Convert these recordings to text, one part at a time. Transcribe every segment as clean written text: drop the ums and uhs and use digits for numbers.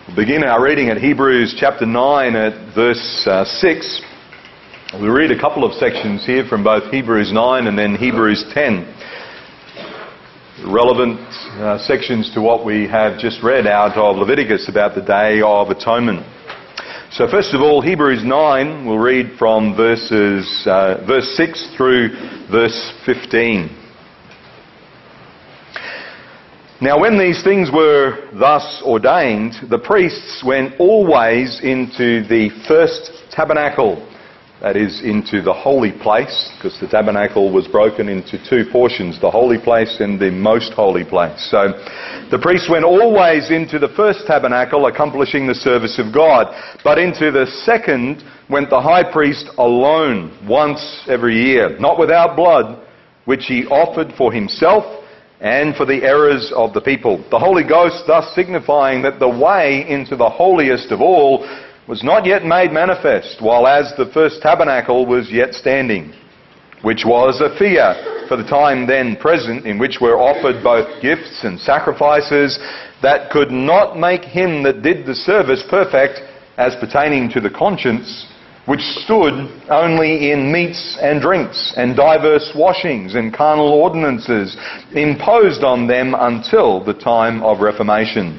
We'll begin our reading at Hebrews chapter 9 at verse 6. We'll read a couple of sections here from both Hebrews 9 and then Hebrews 10. Relevant sections to what we have just read out of Leviticus about the Day of Atonement. So first of all, Hebrews 9, we'll read from verse 6 through verse 15. Now when these things were thus ordained, the priests went always into the first tabernacle, that is, into the holy place, because the tabernacle was broken into two portions, the holy place and the most holy place. So the priests went always into the first tabernacle, accomplishing the service of God. But into the second went the high priest alone, once every year, not without blood, which he offered for himself and for the errors of the people. The Holy Ghost thus signifying that the way into the holiest of all was not yet made manifest, while as the first tabernacle was yet standing, which was a figure for the time then present, in which were offered both gifts and sacrifices, that could not make him that did the service perfect, as pertaining to the conscience, which stood only in meats and drinks, and divers washings, and carnal ordinances, imposed on them until the time of Reformation.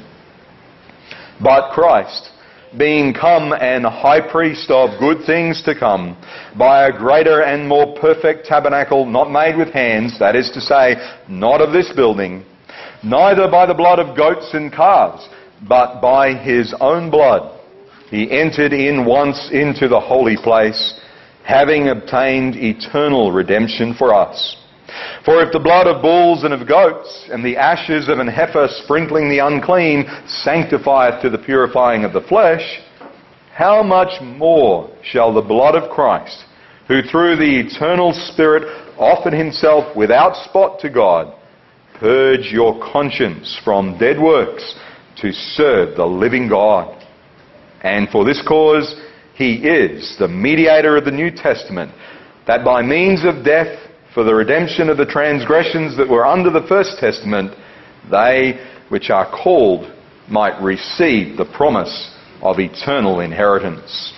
But Christ, being come an high priest of good things to come, by a greater and more perfect tabernacle, not made with hands, that is to say, not of this building, neither by the blood of goats and calves, but by his own blood, he entered in once into the holy place, having obtained eternal redemption for us. For if the blood of bulls and of goats, and the ashes of an heifer sprinkling the unclean, sanctifieth to the purifying of the flesh, how much more shall the blood of Christ, who through the eternal Spirit offered himself without spot to God, purge your conscience from dead works to serve the living God? And for this cause he is the mediator of the New Testament, that by means of death, for the redemption of the transgressions that were under the first testament, they which are called might receive the promise of eternal inheritance.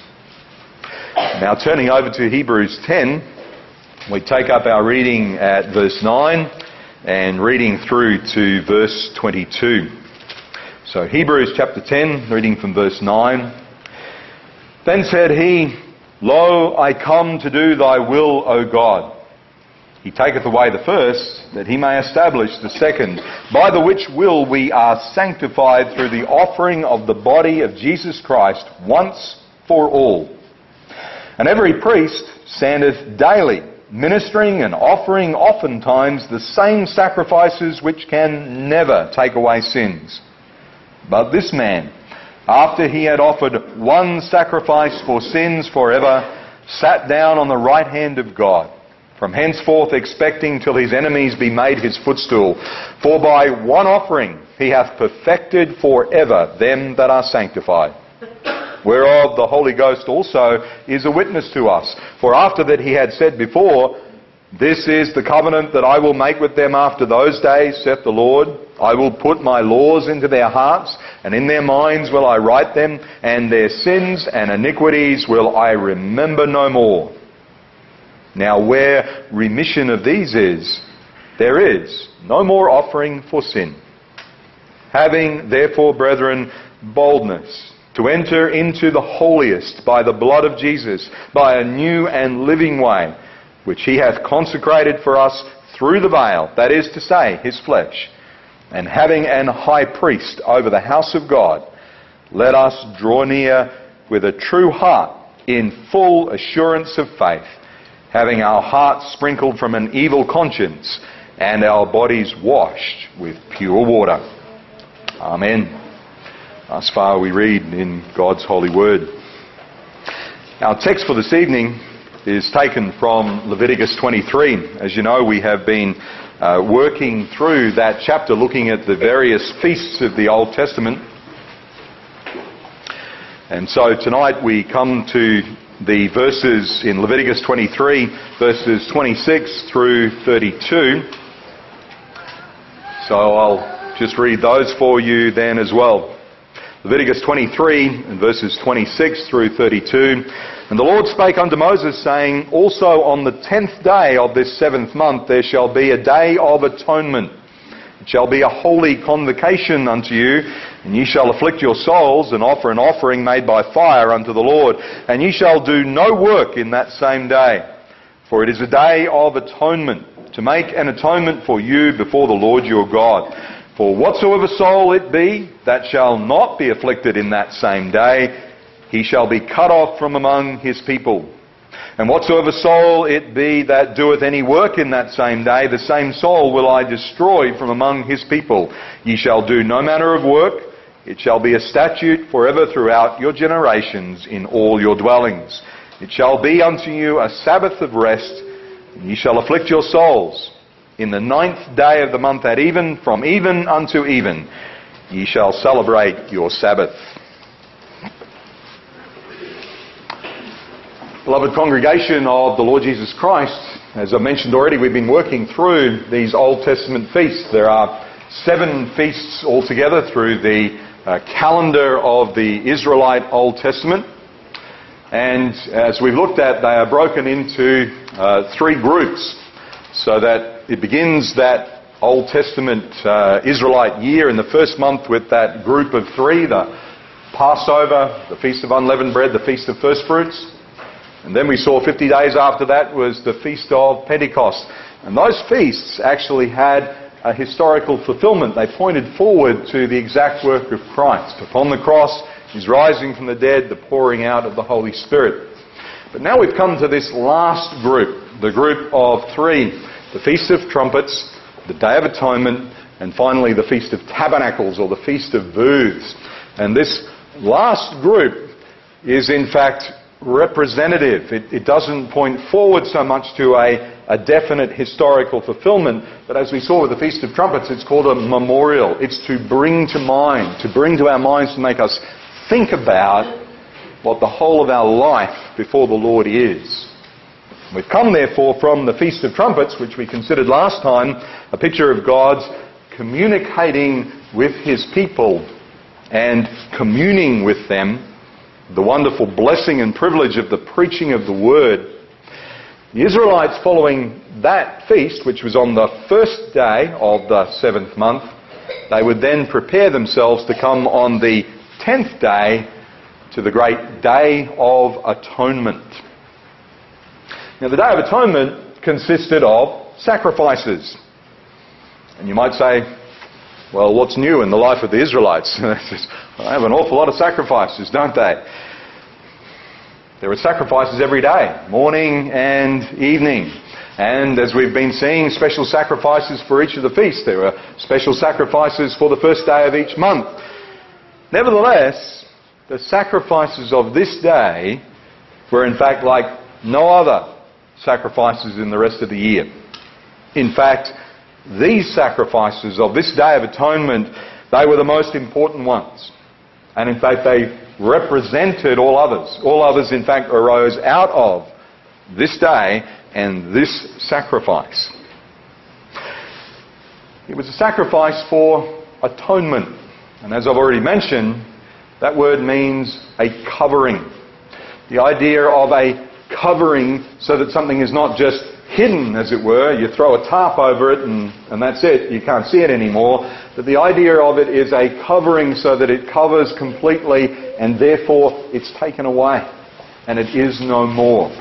Now turning over to Hebrews 10, we take up our reading at verse 9 and reading through to verse 22. So Hebrews chapter 10, reading from verse 9. Then said he, Lo, I come to do thy will, O God. He taketh away the first, that he may establish the second, by the which will we are sanctified through the offering of the body of Jesus Christ once for all. And every priest standeth daily, ministering and offering oftentimes the same sacrifices which can never take away sins. But this man, after he had offered one sacrifice for sins forever, sat down on the right hand of God, from henceforth expecting till his enemies be made his footstool. For by one offering he hath perfected forever them that are sanctified. Whereof the Holy Ghost also is a witness to us. For after that he had said before, This is the covenant that I will make with them after those days, saith the Lord. I will put my laws into their hearts, and in their minds will I write them, and their sins and iniquities will I remember no more. Now where remission of these is, there is no more offering for sin. Having therefore, brethren, boldness to enter into the holiest by the blood of Jesus, by a new and living way, which he hath consecrated for us through the veil, that is to say, his flesh, and having an high priest over the house of God, let us draw near with a true heart in full assurance of faith, having our hearts sprinkled from an evil conscience and our bodies washed with pure water. Amen. Thus far we read in God's holy word. Our text for this evening is taken from Leviticus 23. As you know, we have been working through that chapter, looking at the various feasts of the Old Testament. And so tonight we come to the verses in Leviticus 23, verses 26 through 32. So I'll just read those for you then as well. Leviticus 23 and verses 26 through 32. And the Lord spake unto Moses, saying, Also on the 10th day of this 7th month there shall be a day of atonement. It shall be a holy convocation unto you, and ye shall afflict your souls, and offer an offering made by fire unto the Lord. And ye shall do no work in that same day, for it is a day of atonement, to make an atonement for you before the Lord your God. For whatsoever soul it be that shall not be afflicted in that same day, he shall be cut off from among his people. And whatsoever soul it be that doeth any work in that same day, the same soul will I destroy from among his people. Ye shall do no manner of work. It shall be a statute forever throughout your generations in all your dwellings. It shall be unto you a Sabbath of rest, and ye shall afflict your souls. In the 9th day of the month at even, from even unto even, ye shall celebrate your Sabbath. Beloved congregation of the Lord Jesus Christ, as I mentioned already, we've been working through these Old Testament feasts. There are 7 feasts altogether through the calendar of the Israelite Old Testament. And as we've looked at, they are broken into 3 groups, so that it begins that Old Testament Israelite year in the first month with that group of 3, the Passover, the Feast of Unleavened Bread, the Feast of First Fruits. And then we saw 50 days after that was the Feast of Pentecost. And those feasts actually had a historical fulfillment. They pointed forward to the exact work of Christ. Upon the cross, His rising from the dead, the pouring out of the Holy Spirit. But now we've come to this last group, the group of 3. The Feast of Trumpets, the Day of Atonement, and finally the Feast of Tabernacles, or the Feast of Booths. And this last group is in fact representative. It doesn't point forward so much to a definite historical fulfillment, but as we saw with the Feast of Trumpets, it's called a memorial. It's to bring to mind, to bring to our minds, to make us think about what the whole of our life before the Lord is. We've come therefore from the Feast of Trumpets, which we considered last time, a picture of God's communicating with His people and communing with them, the wonderful blessing and privilege of the preaching of the Word. The Israelites, following that feast, which was on the first day of the 7th month, they would then prepare themselves to come on the 10th day to the great Day of Atonement. Now, the Day of Atonement consisted of sacrifices. And you might say, well, what's new in the life of the Israelites? They have an awful lot of sacrifices, don't they? There are sacrifices every day, morning and evening. And as we've been seeing, special sacrifices for each of the feasts. There are special sacrifices for the first day of each month. Nevertheless, the sacrifices of this day were in fact like no other sacrifices in the rest of the year. In fact, these sacrifices of this Day of Atonement, they were the most important ones. And in fact, they represented all others. All others, in fact, arose out of this day and this sacrifice. It was a sacrifice for atonement. And as I've already mentioned, that word means a covering. The idea of a covering so that something is not just hidden, as it were. You throw a tarp over it and that's it. You can't see it anymore. But the idea of it is a covering so that it covers completely and therefore it's taken away and it is no more.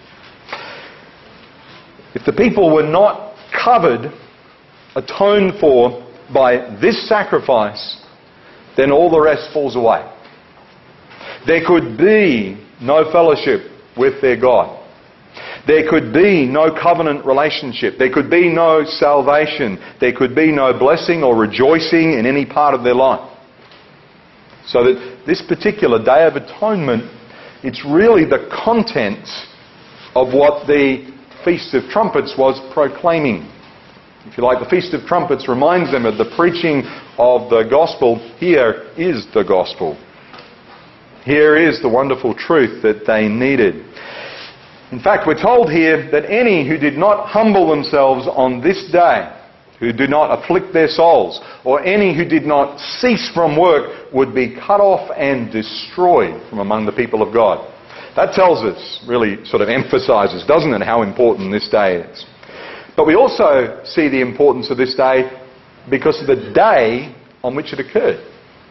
If the people were not covered, atoned for by this sacrifice, then all the rest falls away. There could be no fellowship with their God. There could be no covenant relationship. There could be no salvation. There could be no blessing or rejoicing in any part of their life. So that this particular Day of Atonement, it's really the content of what the Feast of Trumpets was proclaiming. If you like, the Feast of Trumpets reminds them of the preaching of the gospel. Here is the gospel. Here is the wonderful truth that they needed. In fact, we're told here that any who did not humble themselves on this day, who do not afflict their souls, or any who did not cease from work, would be cut off and destroyed from among the people of God. That tells us, really sort of emphasises, doesn't it, how important this day is. But we also see the importance of this day because of the day on which it occurred.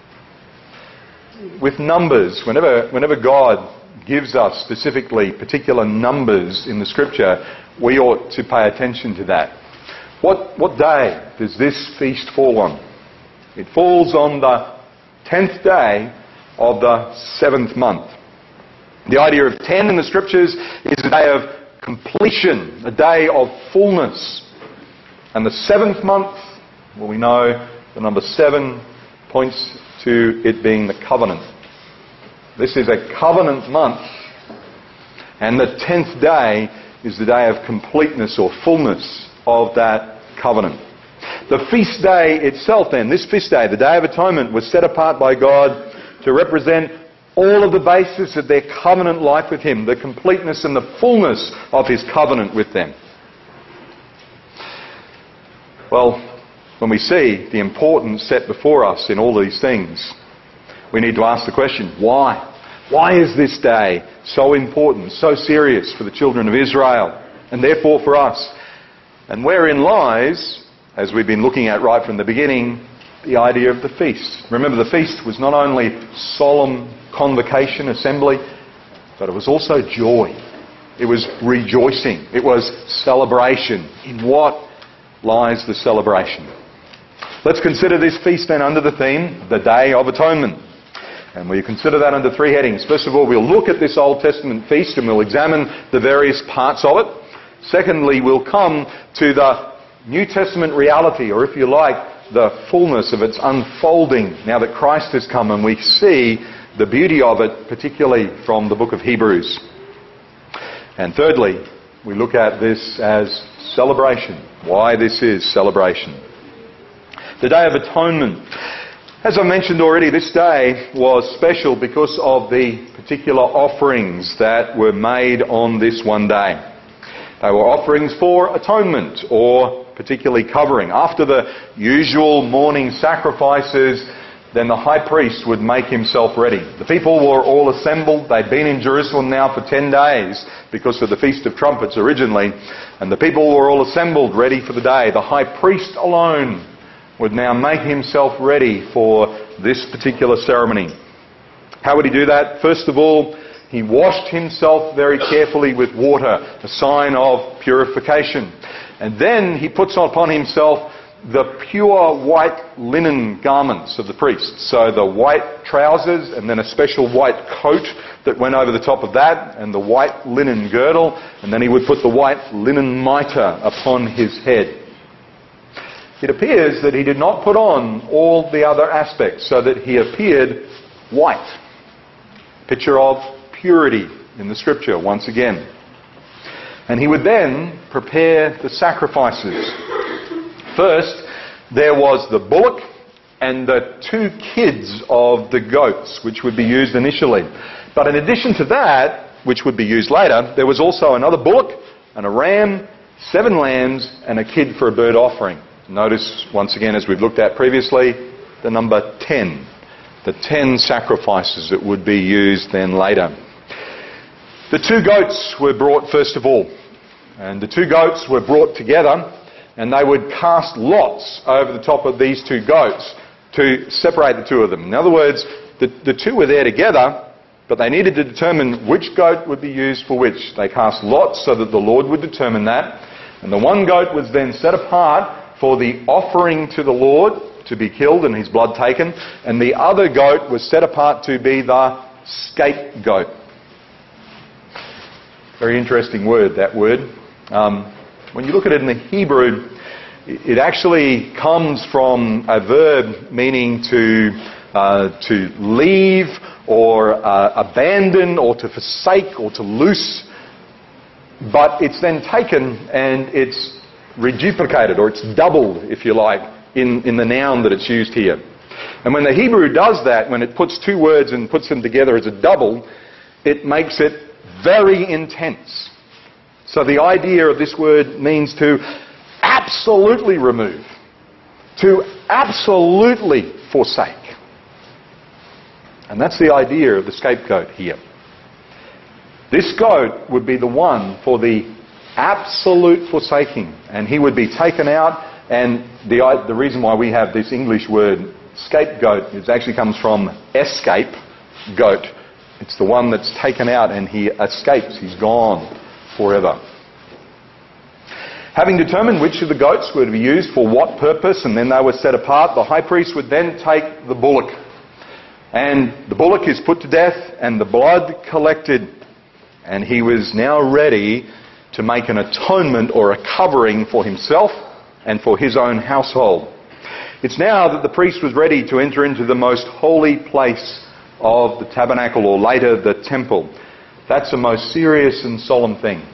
With numbers, whenever God gives us specifically particular numbers in the Scripture, we ought to pay attention to that. What day does this feast fall on? It falls on the 10th day of the 7th month. The idea of 10 in the Scriptures is a day of completion, a day of fullness. And the 7th month, well, we know the number 7 points to it being the covenant. This is a covenant month, and the 10th day is the day of completeness or fullness of that covenant. The feast day itself then, this feast day, the Day of Atonement, was set apart by God to represent all of the basis of their covenant life with Him, the completeness and the fullness of His covenant with them. Well, when we see the importance set before us in all these things, we need to ask the question, why? Why is this day so important, so serious for the children of Israel, and therefore for us? And wherein lies, as we've been looking at right from the beginning, the idea of the feast. Remember, the feast was not only solemn convocation, assembly, but it was also joy. It was rejoicing. It was celebration. In what lies the celebration? Let's consider this feast then under the theme, the Day of Atonement. And we consider that under 3 headings. First of all, we'll look at this Old Testament feast and we'll examine the various parts of it. Secondly, we'll come to the New Testament reality, or if you like, the fullness of its unfolding now that Christ has come, and we see the beauty of it, particularly from the book of Hebrews. And thirdly, we look at this as celebration. Why this is celebration. The Day of Atonement. As I mentioned already, this day was special because of the particular offerings that were made on this one day. They were offerings for atonement, or particularly covering. After the usual morning sacrifices, then the high priest would make himself ready. The people were all assembled. They'd been in Jerusalem now for 10 days because of the Feast of Trumpets originally. And the people were all assembled, ready for the day. The high priest alone would now make himself ready for this particular ceremony. How would he do that? First of all, he washed himself very carefully with water, a sign of purification. And then he puts upon himself the pure white linen garments of the priests. So the white trousers, and then a special white coat that went over the top of that, and the white linen girdle, and then he would put the white linen mitre upon his head. It appears that he did not put on all the other aspects, so that he appeared white. Picture of purity in the Scripture once again. And he would then prepare the sacrifices. First, there was the bullock and the 2 kids of the goats, which would be used initially. But in addition to that, which would be used later, there was also another bullock and a ram, 7 lambs, and a kid for a burnt offering. Notice, once again, as we've looked at previously, the number 10. The 10 sacrifices that would be used then later. The 2 goats were brought first of all. And the 2 goats were brought together, and they would cast lots over the top of these 2 goats to separate the 2 of them. In other words, the 2 were there together, but they needed to determine which goat would be used for which. They cast lots so that the Lord would determine that. And the one goat was then set apart for the offering to the Lord, to be killed and his blood taken. And the other goat was set apart to be the scapegoat. Very interesting word, that word. When you look at it in the Hebrew, it actually comes from a verb meaning to leave or abandon or to forsake or to loose. But it's then taken and it's reduplicated, or it's doubled, if you like, in the noun that it's used here. And when the Hebrew does that, when it puts 2 words and puts them together as a double, it makes it very intense. So the idea of this word means to absolutely remove. to absolutely forsake. And that's the idea of the scapegoat here. This goat would be the one for the absolute forsaking, and he would be taken out. And the reason why we have this English word scapegoat, it actually comes from escape goat. It's the one that's taken out and he escapes, he's gone forever. Having determined which of the goats were to be used for what purpose, and then they were set apart, the high priest would then take the bullock. And the bullock is put to death and the blood collected. And he was now ready to make an atonement or a covering for himself and for his own household. It's now that the priest was ready to enter into the most holy place of the tabernacle, or later the temple. That's a most serious and solemn thing.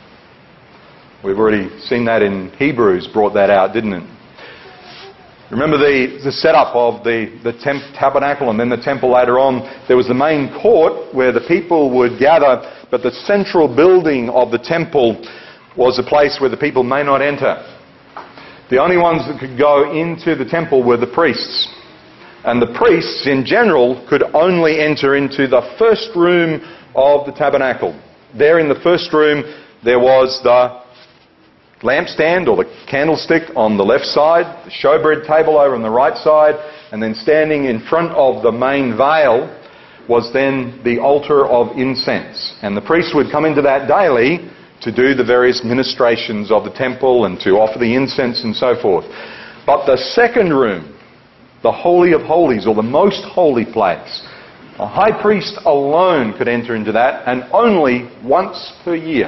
We've already seen that in Hebrews, brought that out, didn't it? Remember the setup of the tabernacle and then the temple later on. There was the main court where the people would gather, but the central building of the temple was a place where the people may not enter. The only ones that could go into the temple were the priests. And the priests, in general, could only enter into the first room of the tabernacle. There in the first room, there was the lampstand or the candlestick on the left side, the showbread table over on the right side, and then standing in front of the main veil was then the altar of incense. And the priest would come into that daily to do the various ministrations of the temple and to offer the incense and so forth. But the second room, the Holy of Holies, or the most holy place, a high priest alone could enter into that, and only once per year.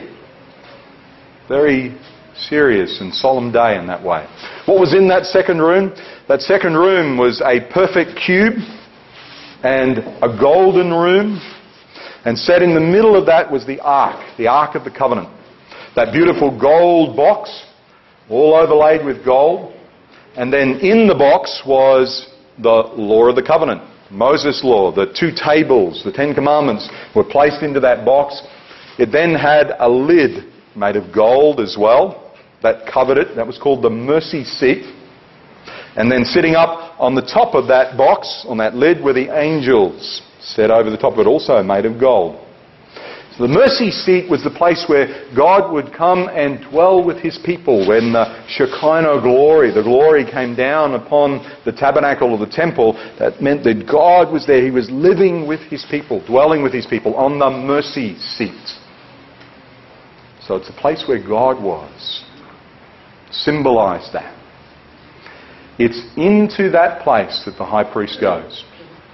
Very serious and solemn day in that way. What was in that second room? That second room was a perfect cube and a golden room, and set in the middle of that was the Ark of the Covenant. That beautiful gold box, all overlaid with gold. And then in the box was the law of the covenant, Moses' law, the 2 tables, the 10 commandments were placed into that box. It then had a lid made of gold as well that covered it. That was called the mercy seat. And then sitting up on the top of that box, on that lid, were the angels set over the top of it, also made of gold. So the mercy seat was the place where God would come and dwell with his people. When the Shekinah glory, the glory came down upon the tabernacle or the temple, that meant that God was there. He was living with his people, dwelling with his people on the mercy seat. So it's a place where God was. Symbolised that. It's into that place that the high priest goes.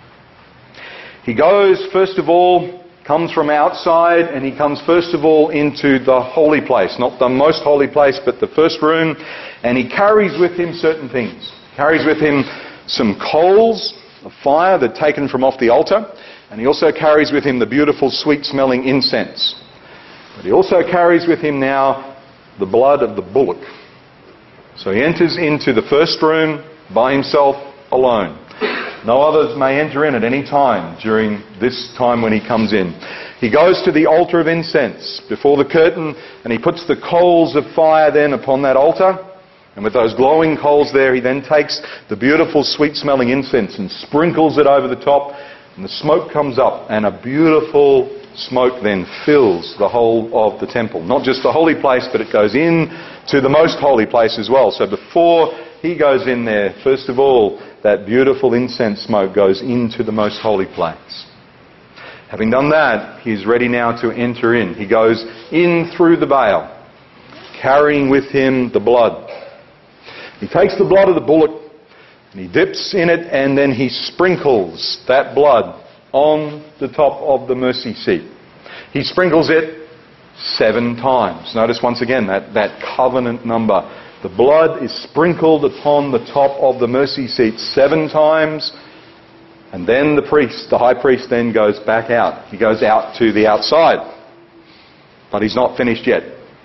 He goes, first of all, comes from outside, and he comes first of all into the holy place. Not the most holy place, but the first room. And he carries with him certain things. He carries with him some coals of fire that are taken from off the altar. And he also carries with him the beautiful sweet-smelling incense. But he also carries with him now the blood of the bullock. So he enters into the first room by himself, alone. No others may enter in at any time during this time when he comes in. He goes to the altar of incense before the curtain, and he puts the coals of fire then upon that altar. And with those glowing coals there, he then takes the beautiful sweet-smelling incense and sprinkles it over the top, and the smoke comes up, and a beautiful smoke then fills the whole of the temple. Not just the holy place, but it goes in to the most holy place as well. So before he goes in there, first of all, that beautiful incense smoke goes into the most holy place. Having done that, he's ready now to enter in. He goes in through the veil, carrying with him the blood. He takes the blood of the bullock and he dips in it, and then he sprinkles that blood on the top of the mercy seat. He sprinkles it 7 times. Notice once again that covenant number. The blood is sprinkled upon the top of the mercy seat 7 times. And then the priest, the high priest, then goes back out. He goes out to the outside. But he's not finished yet.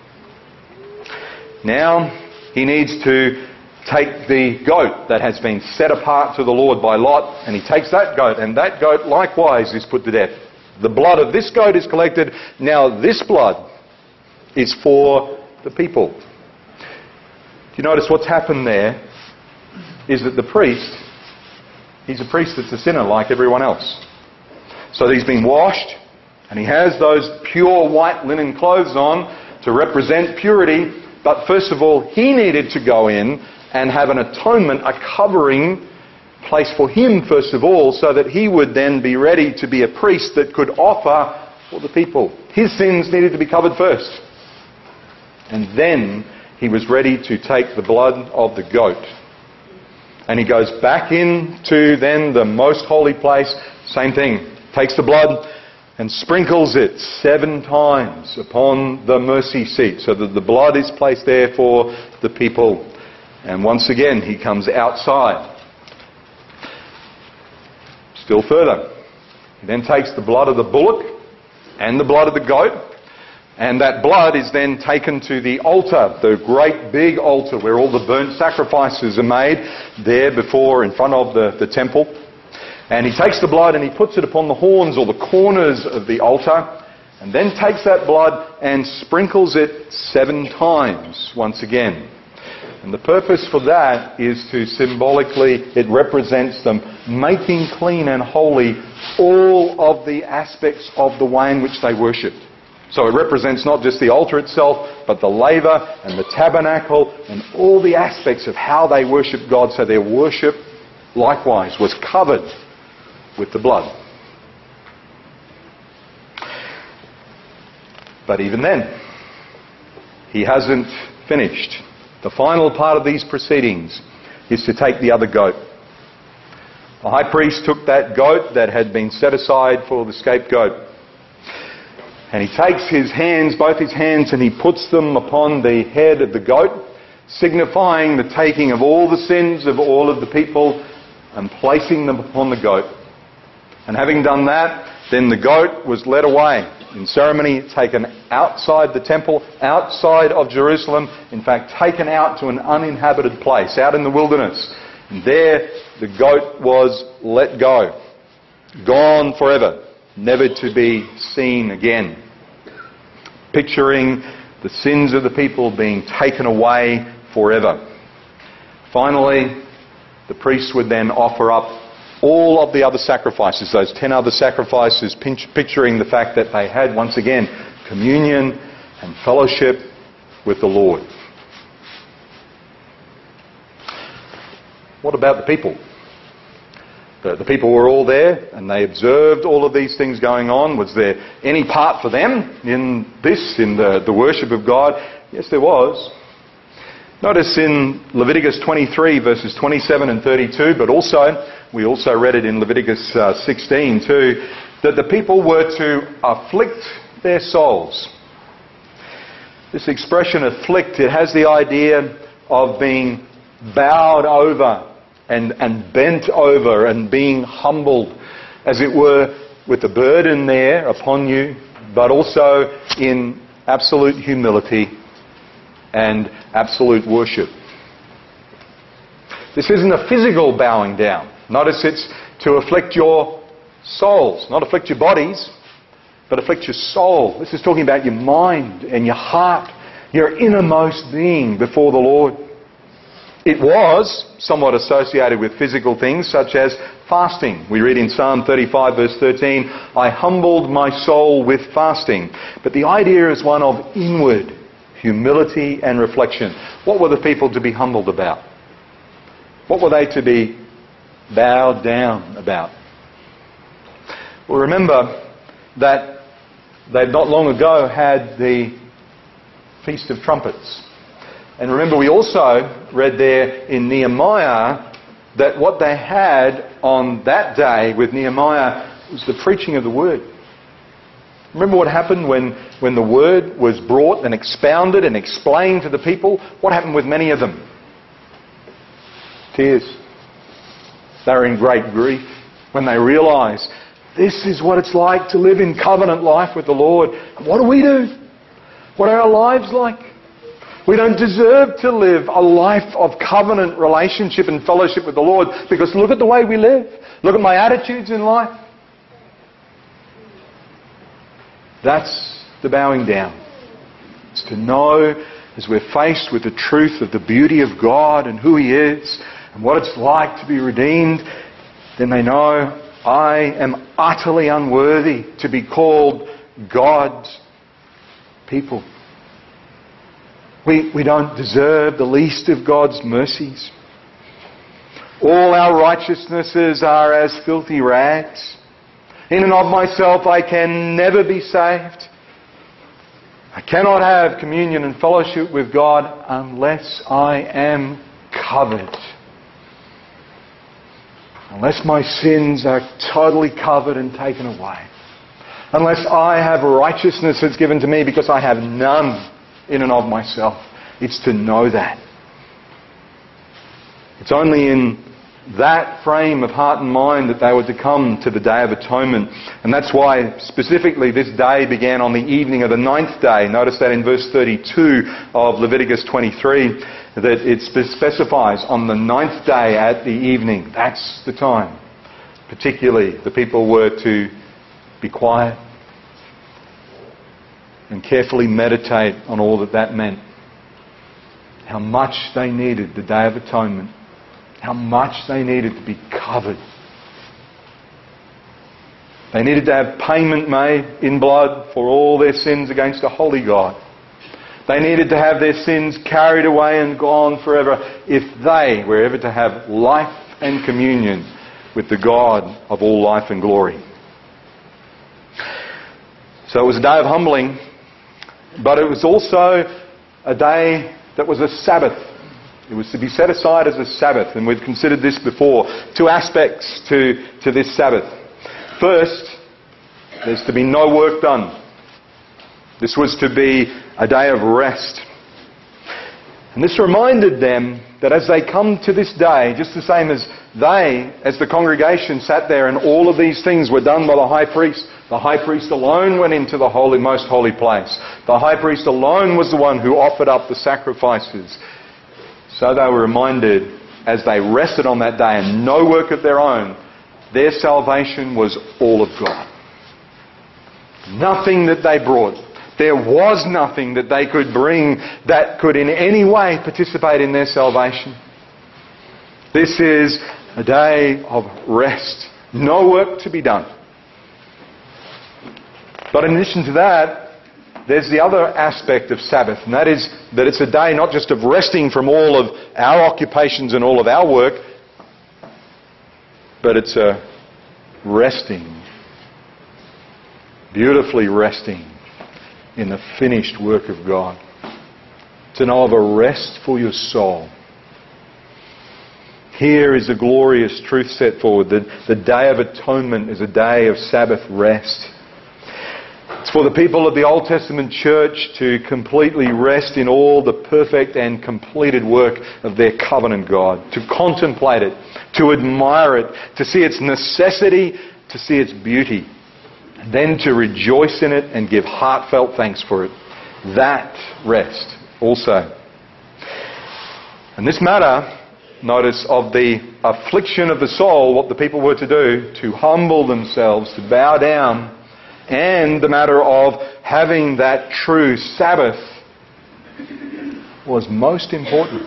Now he needs to take the goat that has been set apart to the Lord by lot, and he takes that goat, and that goat likewise is put to death. The blood of this goat is collected. Now this blood is for the people. Do you notice what's happened there? is that the priest, he's a priest that's a sinner like everyone else. So he's been washed, and he has those pure white linen clothes on to represent purity. But first of all, he needed to go in and have an atonement, a covering place for him first of all, so that he would then be ready to be a priest that could offer for the people. His sins needed to be covered first. And then he was ready to take the blood of the goat. And he goes back into then the most holy place, same thing. Takes the blood and sprinkles it 7 times upon the mercy seat, so that the blood is placed there for the people. And once again, he comes outside. Still further, he then takes the blood of the bullock and the blood of the goat, and that blood is then taken to the altar, the great big altar where all the burnt sacrifices are made, there before, in front of the temple. And he takes the blood and he puts it upon the horns or the corners of the altar, and then takes that blood and sprinkles it 7 times once again. And the purpose for that is to symbolically, it represents them making clean and holy all of the aspects of the way in which they worshipped. So it represents not just the altar itself, but the laver and the tabernacle and all the aspects of how they worshipped God. So their worship likewise was covered with the blood. But even then, he hasn't finished. The final part of these proceedings is to take the other goat. The high priest took that goat that had been set aside for the scapegoat, and he takes his hands, both his hands, and he puts them upon the head of the goat, signifying the taking of all the sins of all of the people and placing them upon the goat. And having done that, then the goat was led away in ceremony, taken outside the temple, outside of Jerusalem, in fact taken out to an uninhabited place, out in the wilderness. And there the goat was let go, gone forever, never to be seen again. Picturing the sins of the people being taken away forever. Finally, the priests would then offer up all of the other sacrifices, those 10 other sacrifices, picturing the fact that they had, once again, communion and fellowship with the Lord. What about the people? The people were all there and they observed all of these things going on. Was there any part for them in this, in the worship of God? Yes, there was. Notice in Leviticus 23 verses 27 and 32, but also, we also read it in Leviticus 16 too, that the people were to afflict their souls. This expression afflict, it has the idea of being bowed over and bent over and being humbled, as it were, with the burden there upon you, but also in absolute humility and absolute worship. This isn't a physical bowing down. Notice it's to afflict your souls, not afflict your bodies, but afflict your soul. This is talking about your mind and your heart, your innermost being before the Lord. It was somewhat associated with physical things such as fasting. We read in Psalm 35 verse 13, I humbled my soul with fasting. But the idea is one of inward humility and reflection. What were the people to be humbled about? What were they to be bowed down about? Well, remember that they not long ago had the Feast of Trumpets. And remember, we also read there in Nehemiah that what they had on that day with Nehemiah was the preaching of the Word. Remember what happened when the Word was brought and expounded and explained to the people? What happened with many of them? Tears. They were in great grief when they realised this is what it's like to live in covenant life with the Lord. What do? What are our lives like? We don't deserve to live a life of covenant relationship and fellowship with the Lord, because look at the way we live. Look at my attitudes in life. That's the bowing down. It's to know, as we're faced with the truth of the beauty of God and who He is, and what it's like to be redeemed, then they know, I am utterly unworthy to be called God's people. We don't deserve the least of God's mercies. All our righteousnesses are as filthy rags. In and of myself I can never be saved. I cannot have communion and fellowship with God unless I am covered. Unless my sins are totally covered and taken away. Unless I have righteousness that's given to me, because I have none in and of myself. It's to know that. It's only in that frame of heart and mind that they were to come to the Day of Atonement. And that's why specifically this day began on the evening of the 9th day. Notice that in verse 32 of Leviticus 23, that it specifies on the 9th day at the evening. That's the time. Particularly, the people were to be quiet and carefully meditate on all that that meant. How much they needed the Day of Atonement. How much they needed to be covered. They needed to have payment made in blood for all their sins against a holy God. They needed to have their sins carried away and gone forever if they were ever to have life and communion with the God of all life and glory. So it was a day of humbling, but it was also a day that was a Sabbath. It was to be set aside as a Sabbath, and we've considered this before. Two aspects to this Sabbath. First, there's to be no work done. This was to be a day of rest. And this reminded them that as they come to this day, just the same as they, as the congregation, sat there and all of these things were done by the high priest. The high priest alone went into the holy, most holy place. The high priest alone was the one who offered up the sacrifices. So they were reminded, as they rested on that day and no work of their own, their salvation was all of God. Nothing that they brought. There was nothing that they could bring that could in any way participate in their salvation. This is a day of rest. No work to be done. But in addition to that, there's the other aspect of Sabbath, and that is that it's a day not just of resting from all of our occupations and all of our work, but it's a resting, beautifully resting in the finished work of God. To know of a rest for your soul. Here is a glorious truth set forward. The Day of Atonement is a day of Sabbath rest. It's for the people of the Old Testament church to completely rest in all the perfect and completed work of their covenant God. To contemplate it, to admire it, to see its necessity, to see its beauty. And then to rejoice in it and give heartfelt thanks for it. That rest also. And this matter, notice, of the affliction of the soul, what the people were to do, to humble themselves, to bow down, and the matter of having that true Sabbath was most important.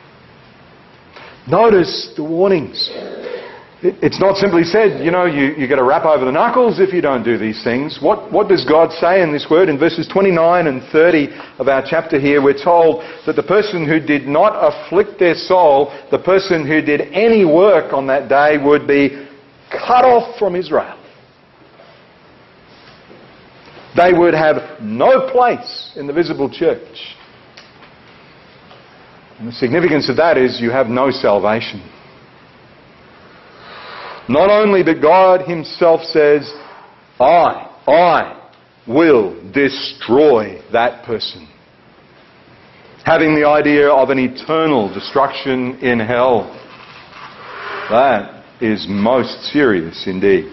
Notice the warnings. It's not simply said, you get a rap over the knuckles if you don't do these things. What does God say in this word? In verses 29 and 30 of our chapter here, we're told that the person who did not afflict their soul, the person who did any work on that day, would be cut off from Israel. They would have no place in the visible church. And the significance of that is you have no salvation. Not only, but God Himself says, I will destroy that person. Having the idea of an eternal destruction in hell. That is most serious indeed.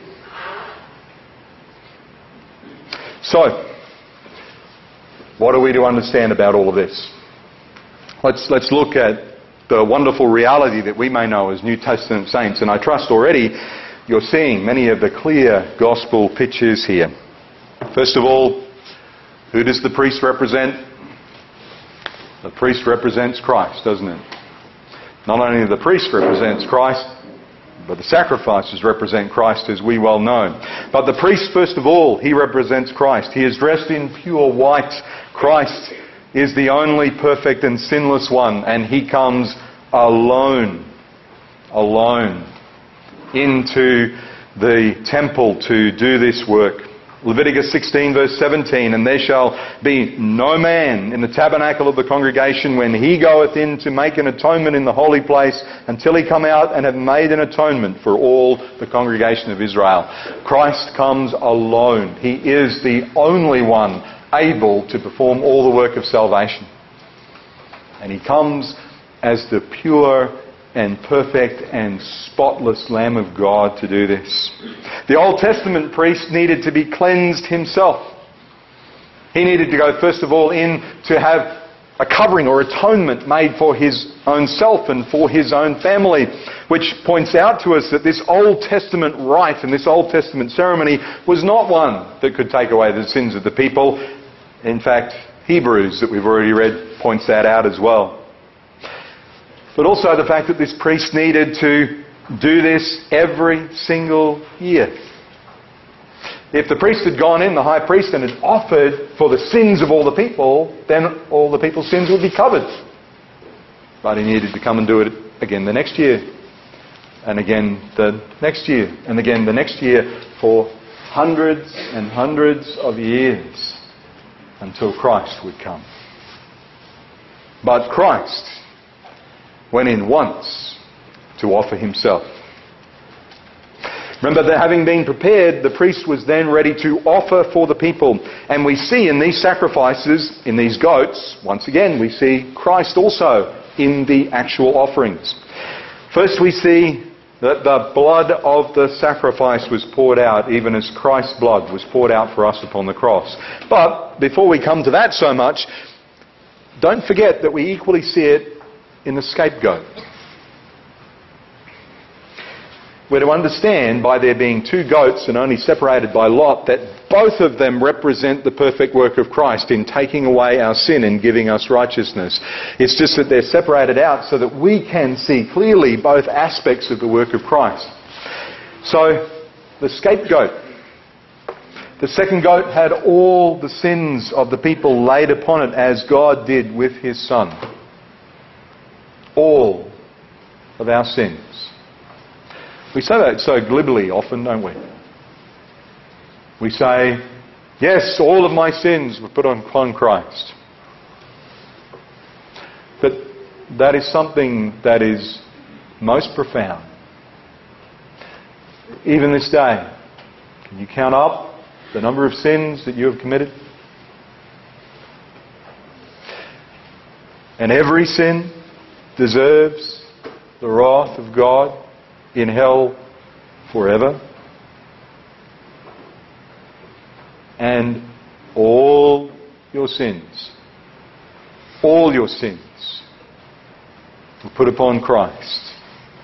So, what are we to understand about all of this? Let's look at the wonderful reality that we may know as New Testament saints. And I trust already you're seeing many of the clear gospel pictures here. First of all, who does the priest represent? The priest represents Christ, doesn't it? Not only the priest represents Christ, but the sacrifices represent Christ, as we well know. But the priest, first of all, he represents Christ. He is dressed in pure white. Christ is the only perfect and sinless one, and he comes alone into the temple to do this work. Leviticus 16 verse 17, and there shall be no man in the tabernacle of the congregation when he goeth in to make an atonement in the holy place until he come out and have made an atonement for all the congregation of Israel. Christ comes alone. He is the only one able to perform all the work of salvation. And he comes as the pure and perfect and spotless Lamb of God to do this. The Old Testament priest needed to be cleansed himself. He needed to go first of all in to have a covering or atonement made for his own self and for his own family, which points out to us that this Old Testament rite and this Old Testament ceremony was not one that could take away the sins of the people. In fact, Hebrews, that we've already read, points that out as well. But also the fact that this priest needed to do this every single year. If the priest had gone in, the high priest, and had offered for the sins of all the people, then all the people's sins would be covered. But he needed to come and do it again the next year, and again the next year, and again the next year, for hundreds and hundreds of years until Christ would come. But Christ went in once to offer himself. Remember that having been prepared, the priest was then ready to offer for the people. And we see in these sacrifices, in these goats, once again we see Christ also in the actual offerings. First we see that the blood of the sacrifice was poured out, even as Christ's blood was poured out for us upon the cross. But before we come to that so much, don't forget that we equally see it in the scapegoat. We're to understand, by there being two goats and only separated by lot, that both of them represent the perfect work of Christ in taking away our sin and giving us righteousness. It's just that they're separated out so that we can see clearly both aspects of the work of Christ. So, the scapegoat. The second goat had all the sins of the people laid upon it, as God did with his Son. All of our sins. We say that so glibly often, don't we? We say, yes, all of my sins were put upon Christ. But that is something that is most profound. Even this day, can you count up the number of sins that you have committed? And every sin deserves the wrath of God in hell forever. And all your sins were put upon Christ.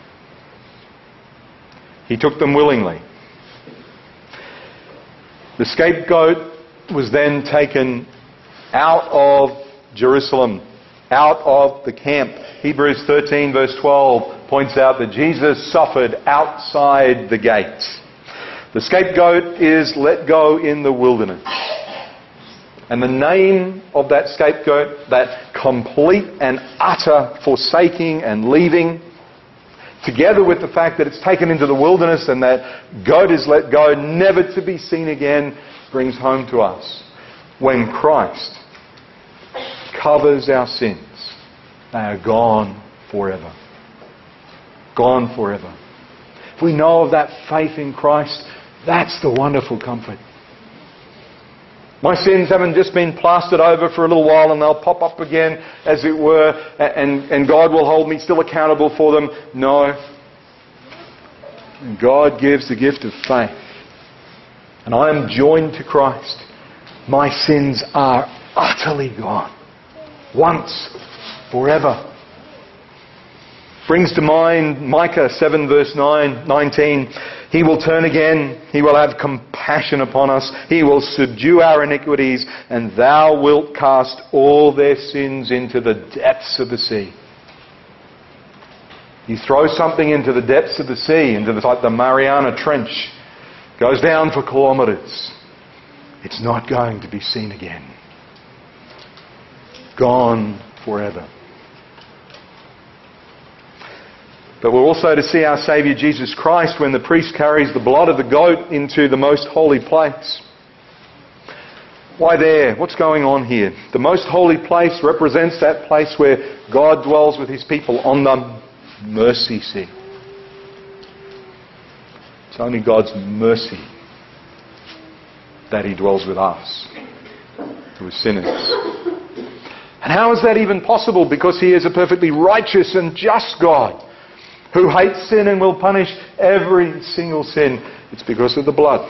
He took them willingly. The scapegoat was then taken out of Jerusalem, out of the camp. Hebrews 13 verse 12 points out that Jesus suffered outside the gates. The scapegoat is let go in the wilderness. And the name of that scapegoat, that complete and utter forsaking and leaving, together with the fact that it's taken into the wilderness and that goat is let go, never to be seen again, brings home to us. When Christ covers our sins, they are gone forever. Gone forever. If we know of that faith in Christ, that's the wonderful comfort. My sins haven't just been plastered over for a little while and they'll pop up again, as it were, and God will hold me still accountable for them. No. God gives the gift of faith. And I am joined to Christ. My sins are utterly gone. Once, forever. Brings to mind Micah 7 verse 19. He will turn again. He will have compassion upon us. He will subdue our iniquities. And thou wilt cast all their sins into the depths of the sea. You throw something into the depths of the sea, into like the Mariana Trench, goes down for kilometres. It's not going to be seen again. Gone forever. But we're also to see our Saviour Jesus Christ when the priest carries the blood of the goat into the most holy place. Why there? What's going on here? The most holy place represents that place where God dwells with His people on the mercy seat. It's only God's mercy that He dwells with us, who are sinners. And how is that even possible? Because He is a perfectly righteous and just God who hates sin and will punish every single sin. It's because of the blood.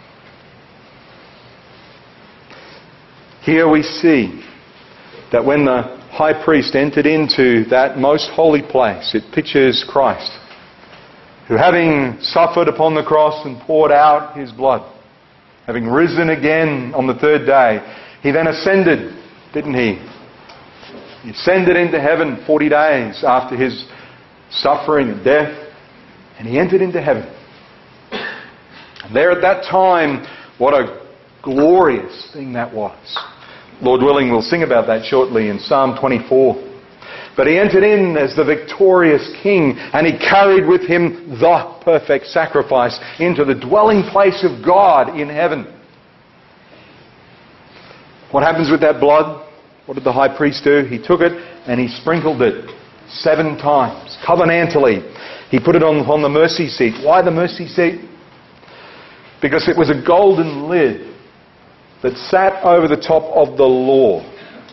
Here we see that when the high priest entered into that most holy place, it pictures Christ, who having suffered upon the cross and poured out His blood, having risen again on the third day, He then ascended, didn't He? He ascended into heaven 40 days after His suffering and death, and He entered into heaven. And there at that time, what a glorious thing that was. Lord willing, we'll sing about that shortly in Psalm 24. But He entered in as the victorious King, and He carried with Him the perfect sacrifice into the dwelling place of God in heaven. What happens with that blood? What did the high priest do? He took it and he sprinkled it 7 times, covenantally. He put it on the mercy seat. Why the mercy seat? Because it was a golden lid that sat over the top of the law.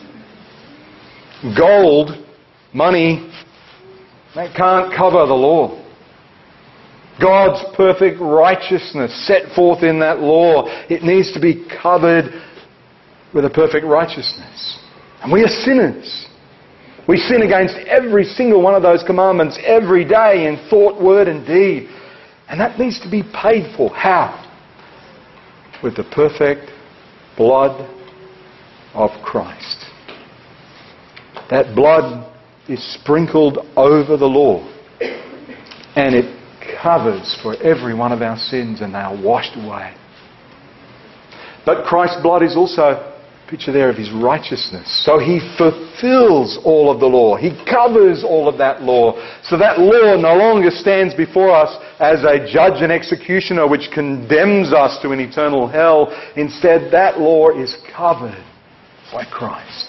Gold, money, that can't cover the law. God's perfect righteousness set forth in that law, it needs to be covered with a perfect righteousness. And we are sinners. We sin against every single one of those commandments every day in thought, word and deed. And that needs to be paid for. How? With the perfect blood of Christ. That blood is sprinkled over the law, and it covers for every one of our sins, and they are washed away. But Christ's blood is also a picture there of His righteousness. So He fulfills all of the law. He covers all of that law. So that law no longer stands before us as a judge and executioner which condemns us to an eternal hell. Instead, that law is covered by Christ.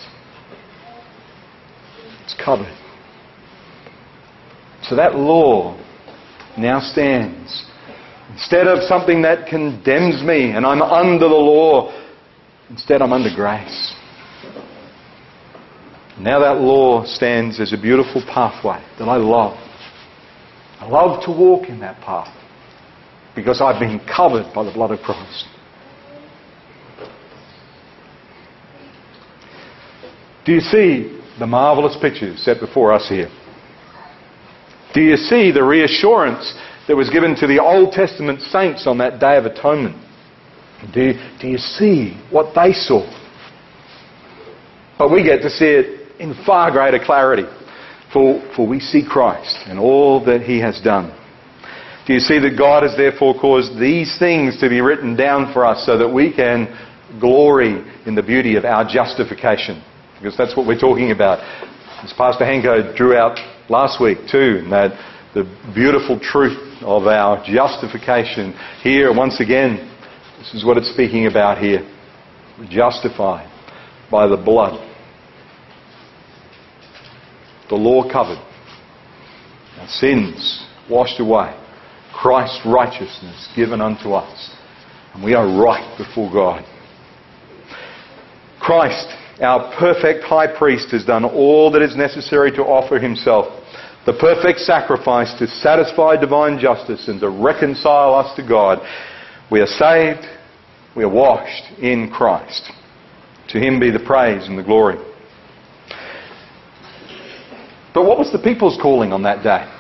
It's covered. So that law now stands. Instead of something that condemns me and I'm under the law, instead I'm under grace. Now that law stands as a beautiful pathway that I love. I love to walk in that path because I've been covered by the blood of Christ. Do you see the marvellous pictures set before us here? Do you see the reassurance that was given to the Old Testament saints on that Day of Atonement? Do you see what they saw? But we get to see it in far greater clarity. For we see Christ and all that He has done. Do you see that God has therefore caused these things to be written down for us so that we can glory in the beauty of our justification? Because that's what we're talking about. As Pastor Henko drew out last week too, and that the beautiful truth of our justification. Here, once again, this is what it's speaking about here. We're justified by the blood. The law covered. Our sins washed away. Christ's righteousness given unto us. And we are right before God. Christ, our perfect high priest, has done all that is necessary to offer Himself, the perfect sacrifice to satisfy divine justice and to reconcile us to God. We are saved. We are washed in Christ. To Him be the praise and the glory. But what was the people's calling on that day?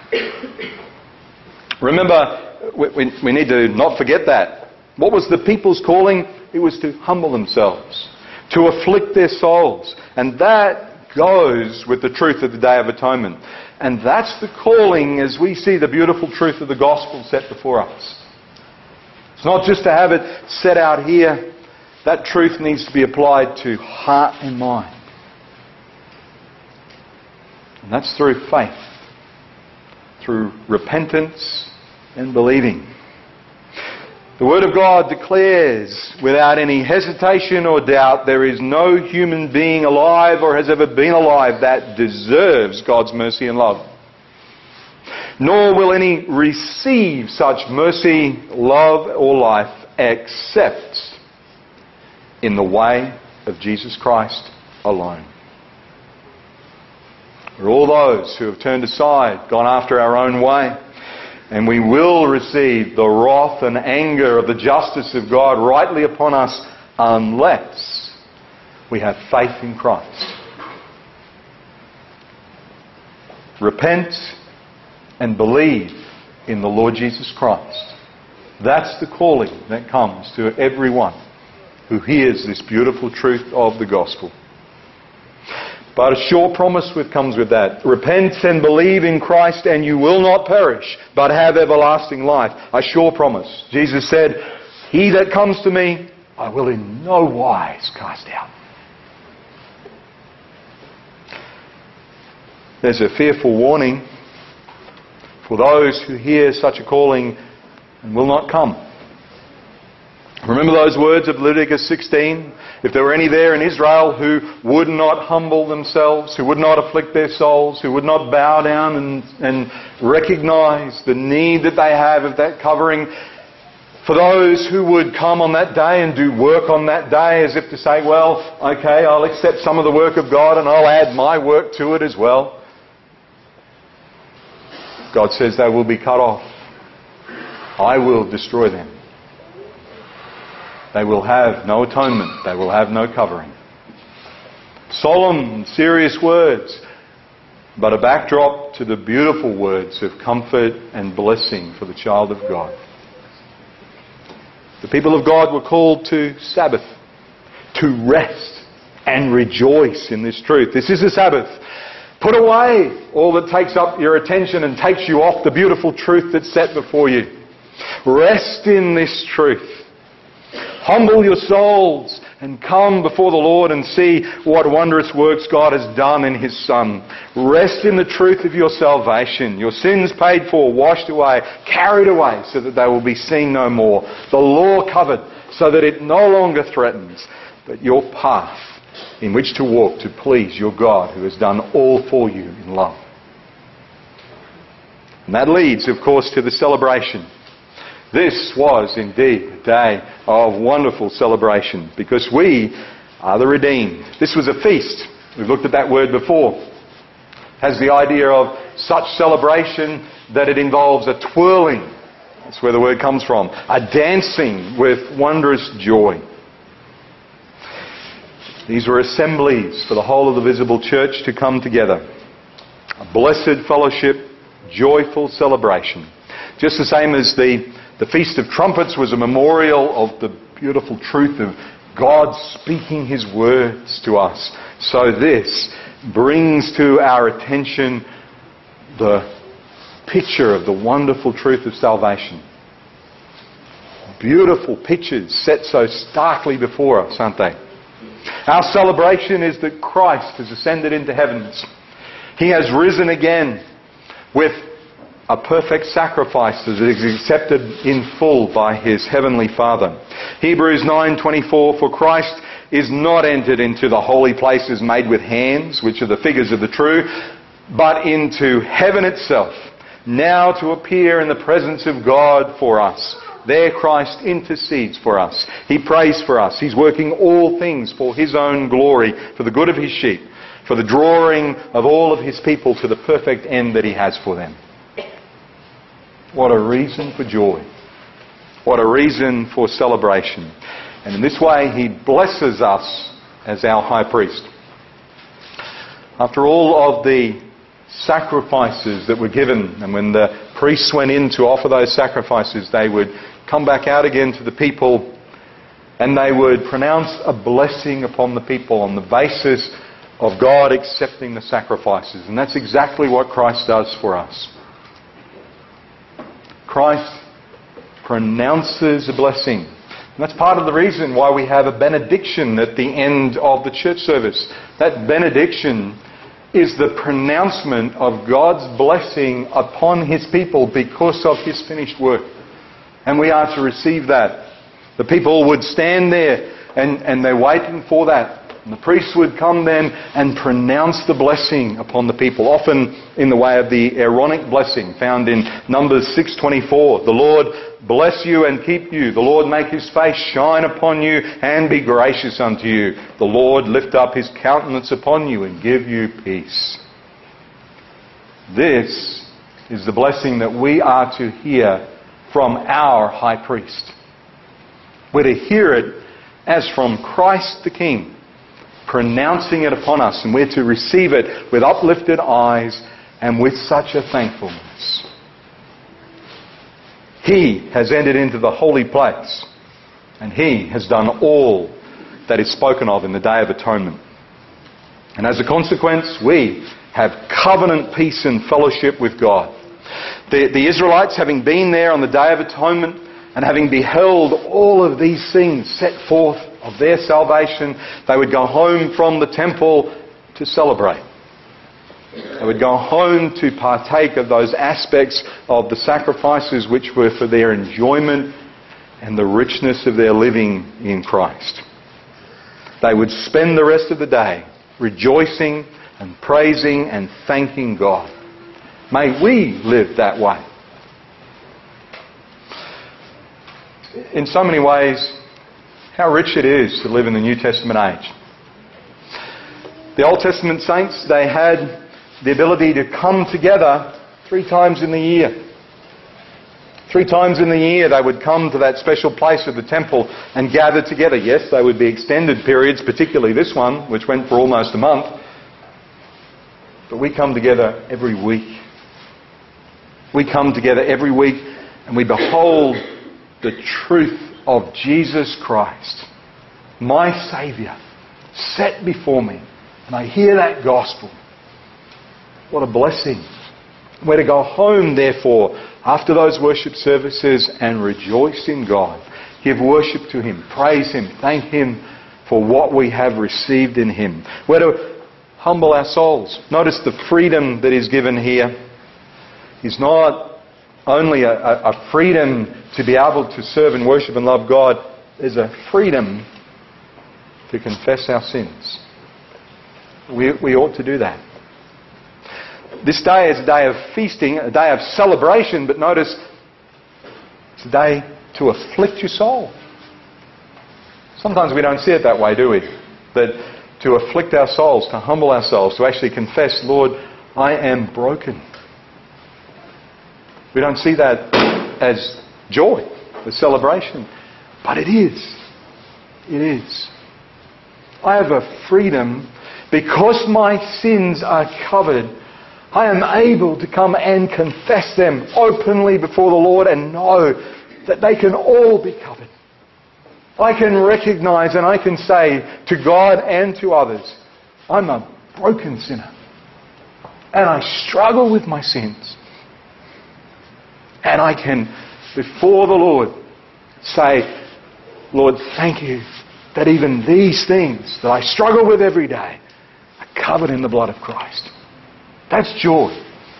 Remember, we need to not forget that. What was the people's calling? It was to humble themselves, to afflict their souls. And that goes with the truth of the Day of Atonement. And that's the calling as we see the beautiful truth of the gospel set before us. It's not just to have it set out here. That truth needs to be applied to heart and mind. And that's through faith, through repentance and believing. The Word of God declares without any hesitation or doubt there is no human being alive or has ever been alive that deserves God's mercy and love. Nor will any receive such mercy, love or life except in the way of Jesus Christ alone. We're all those who have turned aside, gone after our own way, and we will receive the wrath and anger of the justice of God rightly upon us unless we have faith in Christ. Repent and believe in the Lord Jesus Christ. That's the calling that comes to everyone who hears this beautiful truth of the gospel. But a sure promise comes with that. Repent and believe in Christ and you will not perish, but have everlasting life. A sure promise. Jesus said, "He that comes to me, I will in no wise cast out." There's a fearful warning for those who hear such a calling and will not come. Remember those words of Leviticus 16? If there were any there in Israel who would not humble themselves, who would not afflict their souls, who would not bow down and recognize the need that they have of that covering, for those who would come on that day and do work on that day as if to say, well, okay, I'll accept some of the work of God and I'll add my work to it as well. God says they will be cut off. I will destroy them. They will have no atonement. They will have no covering. Solemn, serious words, but a backdrop to the beautiful words of comfort and blessing for the child of God. The people of God were called to Sabbath, to rest and rejoice in this truth. This is a Sabbath. Put away all that takes up your attention and takes you off the beautiful truth that's set before you. Rest in this truth. Humble your souls and come before the Lord and see what wondrous works God has done in His Son. Rest in the truth of your salvation. Your sins paid for, washed away, carried away so that they will be seen no more. The law covered so that it no longer threatens, but your path in which to walk to please your God who has done all for you in love. And that leads, of course, to the celebration. This was indeed a day of wonderful celebration because we are the redeemed. This was a feast. We've looked at that word before. It has the idea of such celebration that it involves a twirling. That's where the word comes from. A dancing with wondrous joy. These were assemblies for the whole of the visible church to come together. A blessed fellowship, joyful celebration. Just the same as the Feast of Trumpets was a memorial of the beautiful truth of God speaking His words to us. So this brings to our attention the picture of the wonderful truth of salvation. Beautiful pictures set so starkly before us, aren't they? Our celebration is that Christ has ascended into heavens. He has risen again with a perfect sacrifice that is accepted in full by His Heavenly Father. Hebrews 9:24, for Christ is not entered into the holy places made with hands, which are the figures of the true, but into heaven itself, now to appear in the presence of God for us. There Christ intercedes for us. He prays for us. He's working all things for His own glory, for the good of His sheep, for the drawing of all of His people to the perfect end that He has for them. What a reason for joy. What a reason for celebration. And in this way He blesses us as our high priest. After all of the sacrifices that were given, and when the priests went in to offer those sacrifices, they would come back out again to the people and they would pronounce a blessing upon the people on the basis of God accepting the sacrifices. And that's exactly what Christ does for us. Christ pronounces a blessing. And that's part of the reason why we have a benediction at the end of the church service. That benediction is the pronouncement of God's blessing upon His people because of His finished work. And we are to receive that. The people would stand there and they're waiting for that. And the priests would come then and pronounce the blessing upon the people, often in the way of the Aaronic blessing found in Numbers 6:24. The Lord bless you and keep you. The Lord make His face shine upon you and be gracious unto you. The Lord lift up His countenance upon you and give you peace. This is the blessing that we are to hear from our high priest. We're to hear it as from Christ the King, pronouncing it upon us, and we're to receive it with uplifted eyes and with such a thankfulness. He has entered into the holy place, and He has done all that is spoken of in the Day of Atonement. And as a consequence, we have covenant peace and fellowship with God. The Israelites, having been there on the Day of Atonement and having beheld all of these things set forth of their salvation, they would go home from the temple to celebrate. They would go home to partake of those aspects of the sacrifices which were for their enjoyment and the richness of their living in Christ. They would spend the rest of the day rejoicing and praising and thanking God. May we live that way. In so many ways, how rich it is to live in the New Testament age. The Old Testament saints, they had the ability to come together 3 times in the year. 3 times in the year they would come to that special place of the temple and gather together. Yes, they would be extended periods, particularly this one, which went for almost a month. But we come together every week. We come together every week and we behold the truth of Jesus Christ, my Saviour, set before me. And I hear that gospel. What a blessing. We're to go home, therefore, after those worship services and rejoice in God. Give worship to Him, praise Him, thank Him for what we have received in Him. We're to humble our souls. Notice the freedom that is given here is not only a freedom to be able to serve and worship and love God. There's a freedom to confess our sins. We ought to do that. This day is a day of feasting, a day of celebration, but notice it's a day to afflict your soul. Sometimes we don't see it that way, do we? That to afflict our souls, to humble ourselves, to actually confess, Lord, I am broken. We don't see that as joy, the celebration. But it is. It is. I have a freedom because my sins are covered. I am able to come and confess them openly before the Lord and know that they can all be covered. I can recognize and I can say to God and to others, I'm a broken sinner. And I struggle with my sins. And I can, before the Lord, say, Lord, thank you that even these things that I struggle with every day are covered in the blood of Christ. That's joy.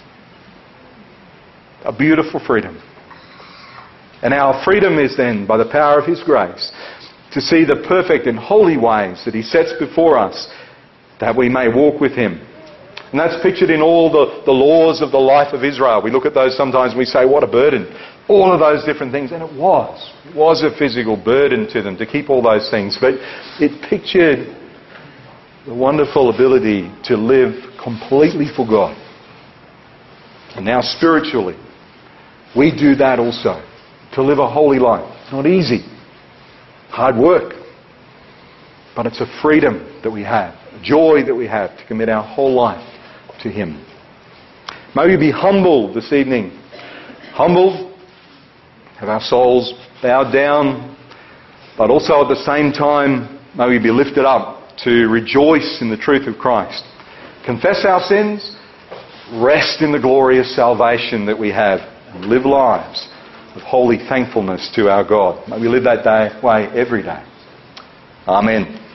A beautiful freedom. And our freedom is then, by the power of His grace, to see the perfect and holy ways that He sets before us, that we may walk with Him. And that's pictured in all the laws of the life of Israel. We look at those sometimes and we say, what a burden. All of those different things. And it was a physical burden to them to keep all those things. But it pictured the wonderful ability to live completely for God. And now spiritually, we do that also. To live a holy life. It's not easy. Hard work. But it's a freedom that we have. A joy that we have to commit our whole life to Him. May we be humble this evening. Humbled. Have our souls bowed down. But also at the same time, may we be lifted up to rejoice in the truth of Christ. Confess our sins, rest in the glorious salvation that we have, and live lives of holy thankfulness to our God. May we live that way every day. Amen.